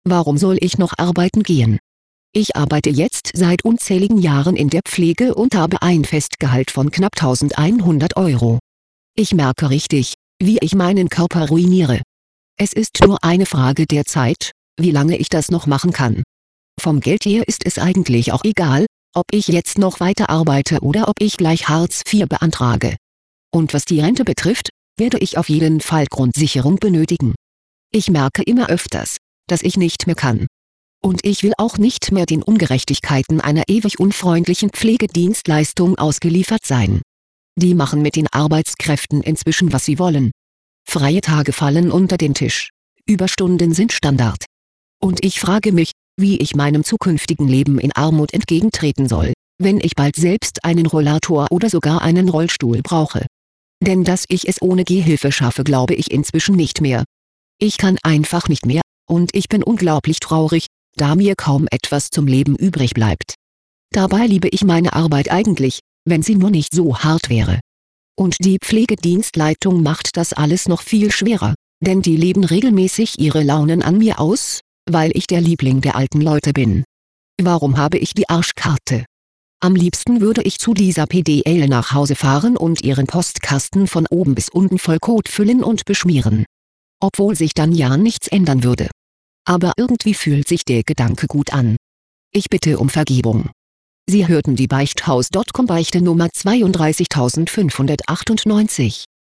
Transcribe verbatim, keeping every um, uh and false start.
Warum soll ich noch arbeiten gehen? Ich arbeite jetzt seit unzähligen Jahren in der Pflege und habe ein Festgehalt von knapp eintausendeinhundert Euro. Ich merke richtig, wie ich meinen Körper ruiniere. Es ist nur eine Frage der Zeit, wie lange ich das noch machen kann. Vom Geld her ist es eigentlich auch egal, ob ich jetzt noch weiter arbeite oder ob ich gleich Hartz vier beantrage. Und was die Rente betrifft, werde ich auf jeden Fall Grundsicherung benötigen. Ich merke immer öfters, dass ich nicht mehr kann. Und ich will auch nicht mehr den Ungerechtigkeiten einer ewig unfreundlichen Pflegedienstleistung ausgeliefert sein. Die machen mit den Arbeitskräften inzwischen, was sie wollen. Freie Tage fallen unter den Tisch. Überstunden sind Standard. Und ich frage mich, wie ich meinem zukünftigen Leben in Armut entgegentreten soll, wenn ich bald selbst einen Rollator oder sogar einen Rollstuhl brauche. Denn dass ich es ohne Gehhilfe schaffe, glaube ich inzwischen nicht mehr. Ich kann einfach nicht mehr, und ich bin unglaublich traurig, da mir kaum etwas zum Leben übrig bleibt. Dabei liebe ich meine Arbeit eigentlich, wenn sie nur nicht so hart wäre. Und die Pflegedienstleitung macht das alles noch viel schwerer, denn die leben regelmäßig ihre Launen an mir aus, weil ich der Liebling der alten Leute bin. Warum habe ich die Arschkarte? Am liebsten würde ich zu dieser P D L nach Hause fahren und ihren Postkasten von oben bis unten voll Kot füllen und beschmieren. Obwohl sich dann ja nichts ändern würde. Aber irgendwie fühlt sich der Gedanke gut an. Ich bitte um Vergebung. Sie hörten die Beichthaus Punkt com Beichte Nummer zweiunddreißigtausendfünfhundertachtundneunzig.